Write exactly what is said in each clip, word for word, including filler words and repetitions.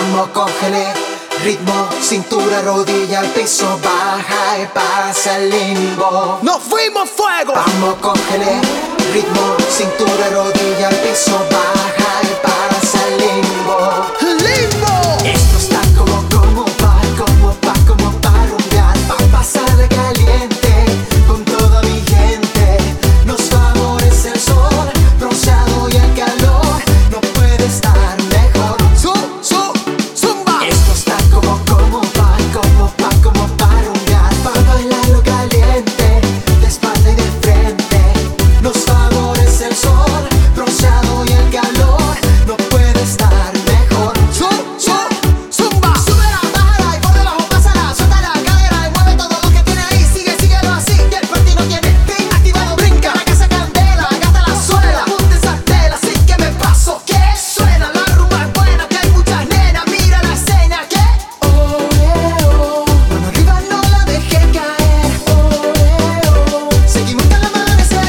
Vamos, cógele ritmo, cintura, rodilla al piso, baja y pasa el limbo. ¡Nos fuimos fuego! Vamos, cógele ritmo, cintura, rodilla al piso, baja y pasa el limbo. ¡Limbo! Esto está como, como pa, como pa, como pa rumbear, pa pasar de caliente con toda mi gente. Nos favorece el sol, bronceado y el calor, no puede estar mejor. Su, su, zumba. Esto está como, como pa, como pa, como pa rumbear, pa bailarlo caliente, de espalda y de frente. Nos favorece el sol, bronceado y el calor, no puede estar mejor. Su, su, zumba. Súbela, bájala y por debajo pásala, suelta la cadera y mueve todo lo que tiene ahí. Sigue, síguelo así, que el party no tiene fin. Activado, brinca, la casa candela, gasta la suela, ponte esa tela, así que me paso. Que suena, la rumba es buena, que hay muchas nenas, mira la escena. Que oh, yeah, oh, mano arriba, no la deje caer. Oh, yeah, oh, seguimos hasta el amanecer.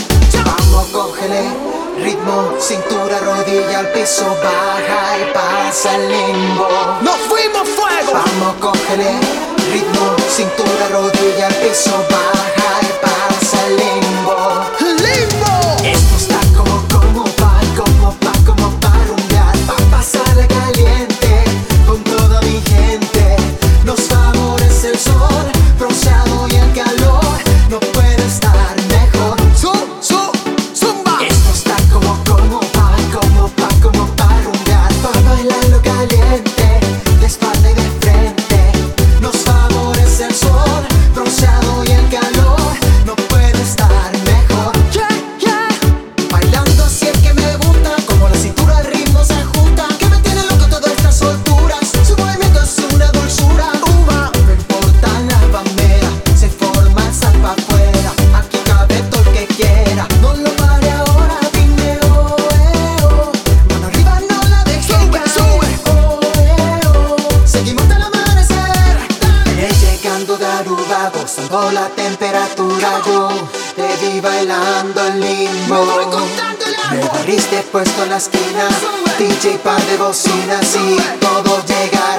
Vamos, cógele ritmo, cintura, rodilla al piso, baja y pasa el limbo. ¡Nos fuimos fuego! Vamos, cógele ritmo, cintura, rodilla al piso, baja y pasa el limbo. ¡Limbo! Esto está como, como pa, como pa, como pa rumbear, pa pasar de caliente con toda mi gente. Nos favorece el sol, bronceado y el calor, no puede estar mejor. Su, su, zumba. Esto está como, como pa, como pa, como pa rumbear, pa bailarlo caliente, de espalda y de frente. Nos favorece el sol, bronceado y el calor, no puede estar mejor. Yeah, yeah. Bailando así es que me gusta, como la cintura al ritmo se ajusta, que me tiene loco todas estas solturas. Su movimiento es una dulzura. Uva, no importan las banderas, se forma el sal pa' afuera. Aquí cabe todo el que quiera. No lo pare ahora, dime oh, eh, oh. Mano arriba, no la dejes Sube, caer. sube. Oh, eh, oh. Seguimos hasta el amanecer. Dale. Llegando de Aruba, gozando la temperatura. Yo te vi bailando el limbo. Me voy contando el Me árbol. barriste puesto en la esquina, Sube. D J par de bocinas y todo llega